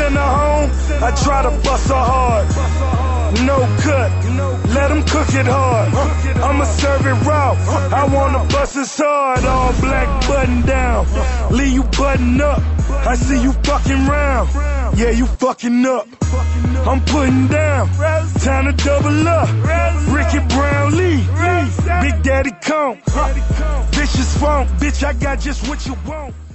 send her home, I try to bust her hard. No cut, let him cook it hard. I'ma serve it raw, I wanna bust it hard. All black button down, leave you button up. I see you fucking round, yeah, you fucking up. I'm putting down, time to double up. Ricky Brownlee, Big Daddy Kong, vicious funk, bitch, I got just what you want.